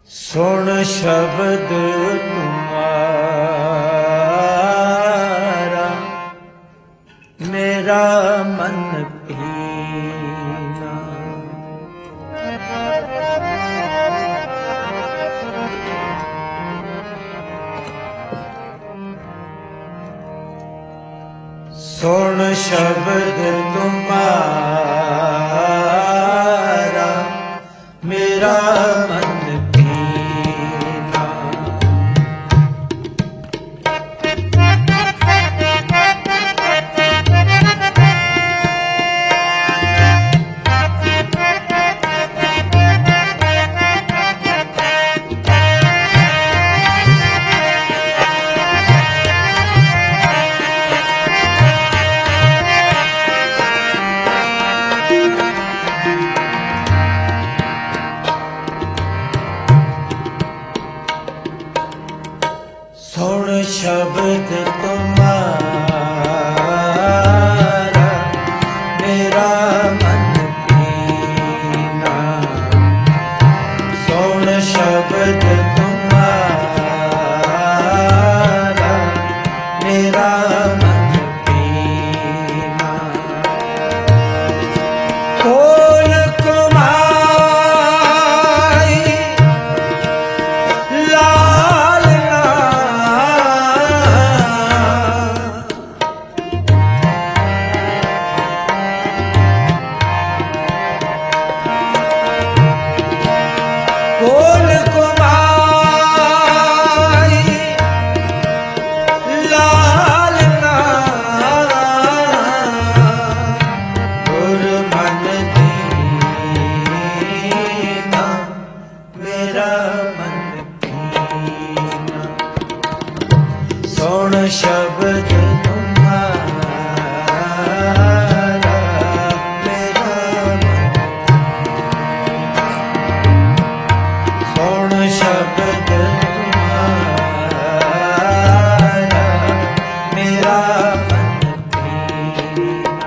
सुन शब्द तुम्हारा मेरा मन पीना। सुन शब्द तुम्हारा मेरा मन सुन शब्द तुम्हारा मेरा मन पीना। सुन शब्द तुम्हारा मेरा मन पीना। खोल कुमाई खोल कुमाई लालना गुर मन दीना मेरा मन पीना। सुन शब्द तुम्हारा मेरा मन पीना। सुन शब्द तुम्हारा मेरा मन पीना।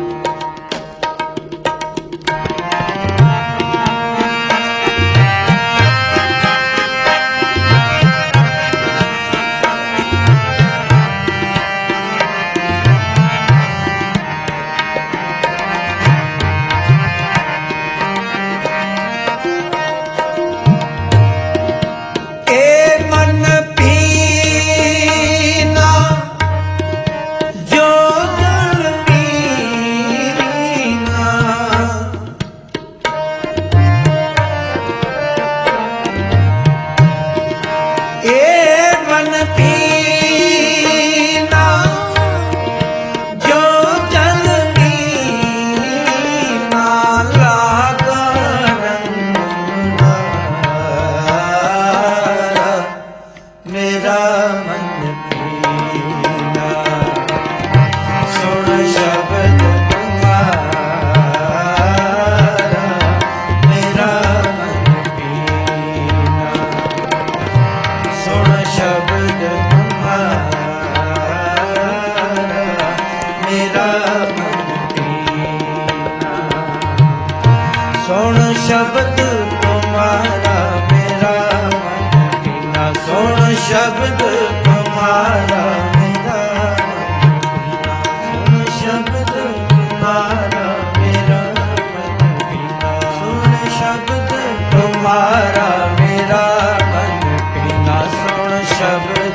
मेरा मन पीना। सुन शब्द तुम्हारा मेरा मन पीना। सुन शब्द तुम्हारा मेरा मन पीना। सुन शब्द तुम्हारा मेरा मन पीना। सुन शब्द तुम्हारा मेरा मन पीना। सुन शब्द तुम्हारा मेरा मन पीना। सुन शब्द तुम्हारा मेरा मन पीना। सुन शब्द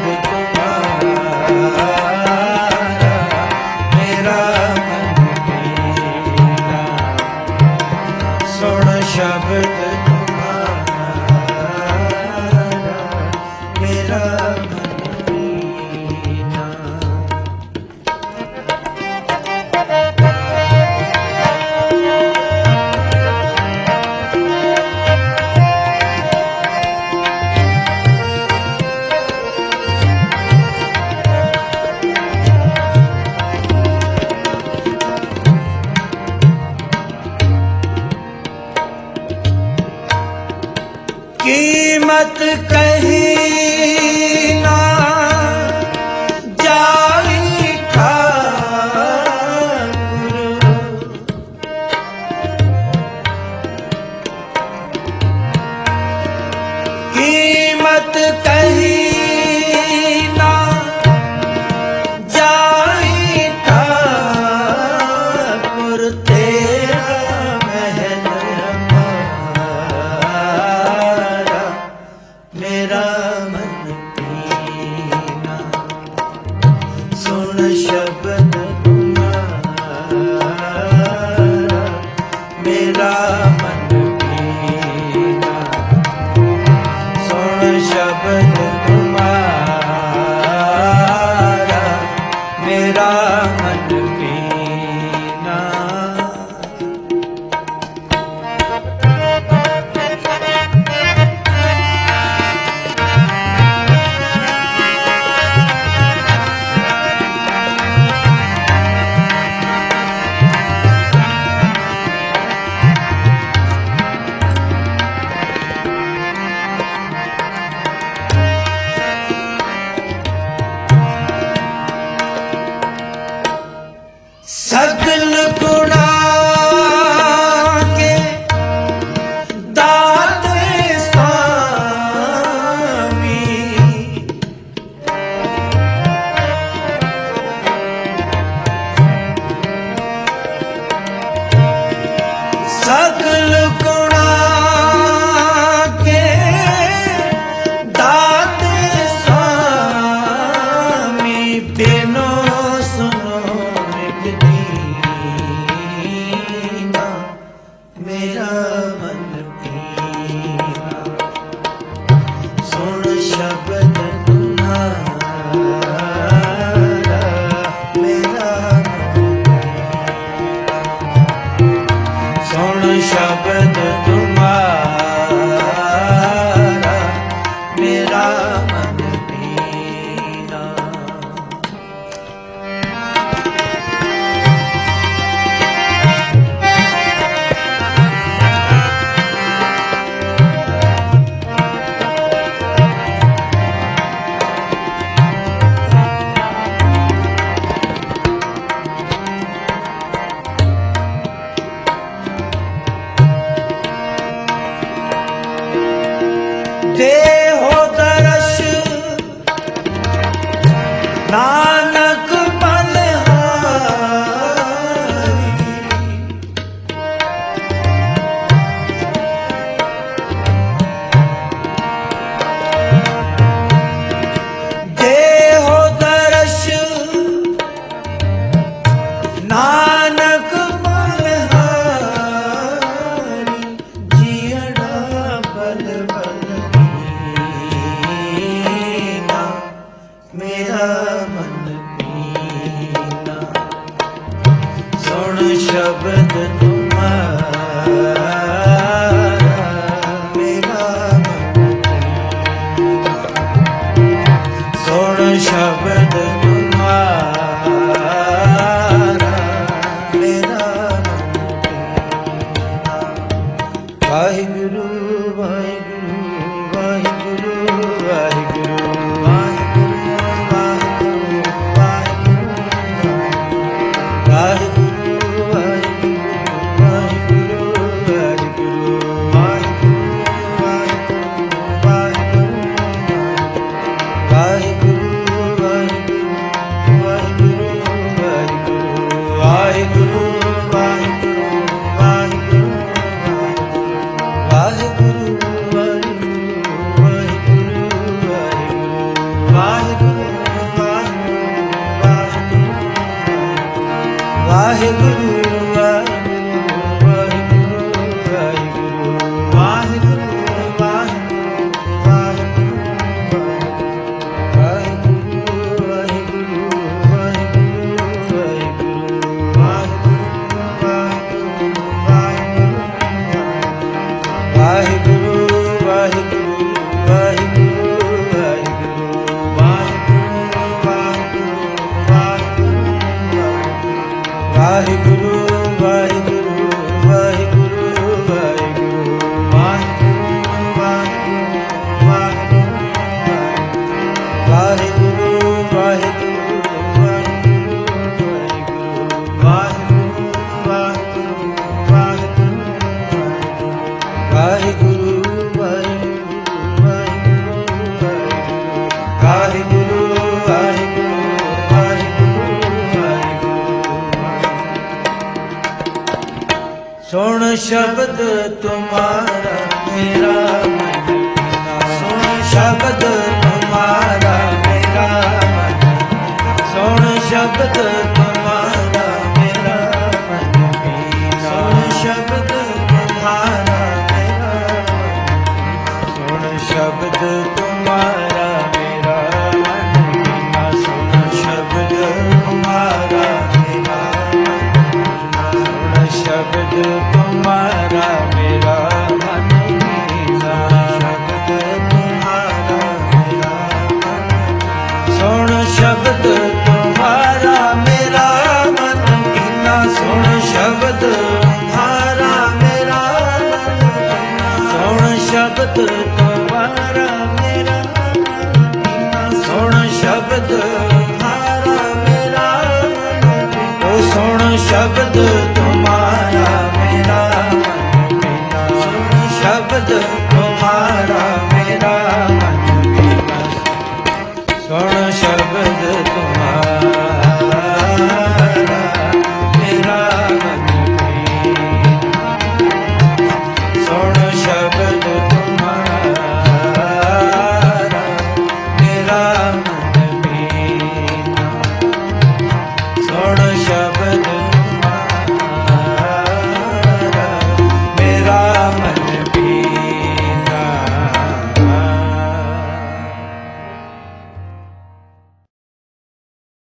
तुम्हारा मेरा मन पीना। सुन शब्द मेरा मन पीना। कीमत कहीं ना जाई ठाकुर। शब्द तुम्हारा मेरा मन पीना। सकल गुणा के दाते स्वामी, सकल गुणा के दाते स्वामी, बिनो सुनो मेरा मन पीना। सुन शब्द तुम्हारा मेरा मन पीना। सुन शब्द तुम्हारा मेरा मन पीना। देहो दर्श नानक बलहारी, देहो दर्श नानक बलहारी, जियड़ा बल बल मेरा मन पीना। सुन शब्द तुम्हारा मेरा मन पीना। सुन शब्द तुम्हारा मेरा मन पीना। वाहिगुरु वाहिगुरु वाहिगुरु वाहिगुरु वाहिगुरु सुन शब्द तुम्हारा मेरा मन पीना। सुन शब्द तुम्हारा मेरा मन पीना। सुन शब्द तुम्हारा मेरा मन पीना। सुन शब्द तुम्हारा मेरा मन पीना। सुन शब्द शब्द तुम्हारा मेरा सुन शब्द तुम्हारा मेरा ओ सुन शब्द तुम्हारा मेरा सुन शब्द